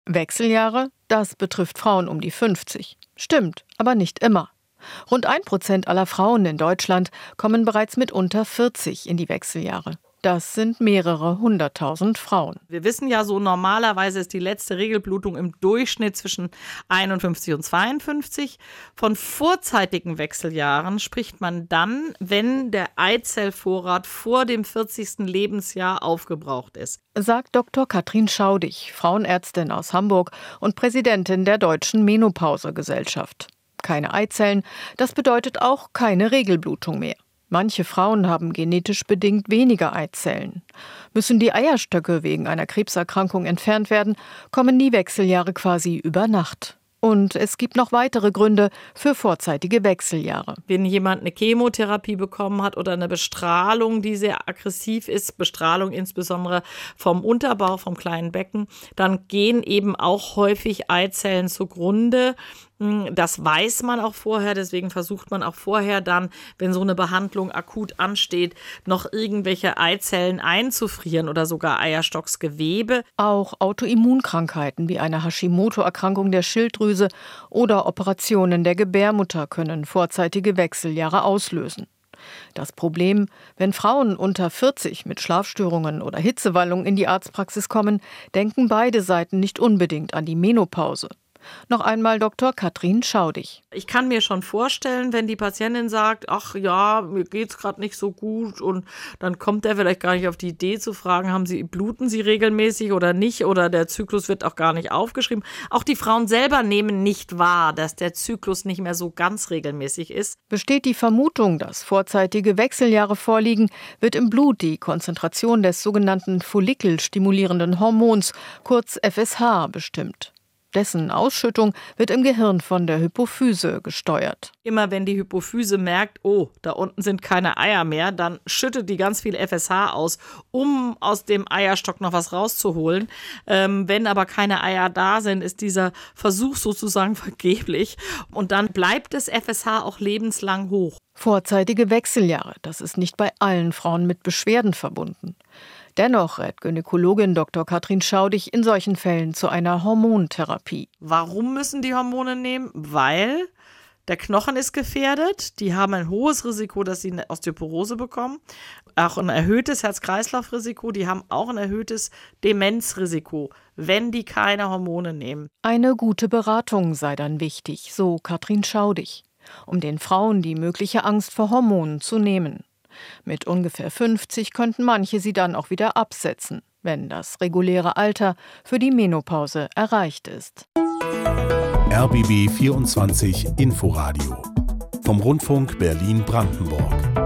Wechseljahre, das betrifft Frauen um die 50. Stimmt, aber nicht immer. Rund 1% aller Frauen in Deutschland kommen bereits mit unter 40 in die Wechseljahre. Das sind mehrere 100.000 Frauen. Wir wissen ja so, normalerweise ist die letzte Regelblutung im Durchschnitt zwischen 51 und 52. Von vorzeitigen Wechseljahren spricht man dann, wenn der Eizellvorrat vor dem 40. Lebensjahr aufgebraucht ist. Sagt Dr. Katrin Schaudig, Frauenärztin aus Hamburg und Präsidentin der Deutschen Menopausegesellschaft. Keine Eizellen, das bedeutet auch keine Regelblutung mehr. Manche Frauen haben genetisch bedingt weniger Eizellen. Müssen die Eierstöcke wegen einer Krebserkrankung entfernt werden, kommen die Wechseljahre quasi über Nacht. Und es gibt noch weitere Gründe für vorzeitige Wechseljahre. Wenn jemand eine Chemotherapie bekommen hat oder eine Bestrahlung, die sehr aggressiv ist, Bestrahlung insbesondere vom Unterbauch, vom kleinen Becken, dann gehen eben auch häufig Eizellen zugrunde. Das weiß man auch vorher, deswegen versucht man auch vorher dann, wenn so eine Behandlung akut ansteht, noch irgendwelche Eizellen einzufrieren oder sogar Eierstocksgewebe. Auch Autoimmunkrankheiten wie eine Hashimoto-Erkrankung der Schilddrüse oder Operationen der Gebärmutter können vorzeitige Wechseljahre auslösen. Das Problem, wenn Frauen unter 40 mit Schlafstörungen oder Hitzewallungen in die Arztpraxis kommen, denken beide Seiten nicht unbedingt an die Menopause. Noch einmal Dr. Katrin Schaudig. Ich kann mir schon vorstellen, wenn die Patientin sagt, ach ja, mir geht's gerade nicht so gut, und dann kommt er vielleicht gar nicht auf die Idee zu fragen, bluten Sie regelmäßig oder nicht, oder der Zyklus wird auch gar nicht aufgeschrieben. Auch die Frauen selber nehmen nicht wahr, dass der Zyklus nicht mehr so ganz regelmäßig ist. Besteht die Vermutung, dass vorzeitige Wechseljahre vorliegen, wird im Blut die Konzentration des sogenannten follikelstimulierenden Hormons, kurz FSH, bestimmt. Dessen Ausschüttung wird im Gehirn von der Hypophyse gesteuert. Immer wenn die Hypophyse merkt, oh, da unten sind keine Eier mehr, dann schüttet die ganz viel FSH aus, um aus dem Eierstock noch was rauszuholen. Wenn aber keine Eier da sind, ist dieser Versuch sozusagen vergeblich. Und dann bleibt das FSH auch lebenslang hoch. Vorzeitige Wechseljahre, das ist nicht bei allen Frauen mit Beschwerden verbunden. Dennoch rät Gynäkologin Dr. Katrin Schaudig in solchen Fällen zu einer Hormontherapie. Warum müssen die Hormone nehmen? Weil der Knochen ist gefährdet. Die haben ein hohes Risiko, dass sie eine Osteoporose bekommen. Auch ein erhöhtes Herz-Kreislauf-Risiko. Die haben auch ein erhöhtes Demenzrisiko, wenn die keine Hormone nehmen. Eine gute Beratung sei dann wichtig, so Katrin Schaudig, um den Frauen die mögliche Angst vor Hormonen zu nehmen. Mit ungefähr 50 könnten manche sie dann auch wieder absetzen, wenn das reguläre Alter für die Menopause erreicht ist. RBB 24 Inforadio vom Rundfunk Berlin-Brandenburg.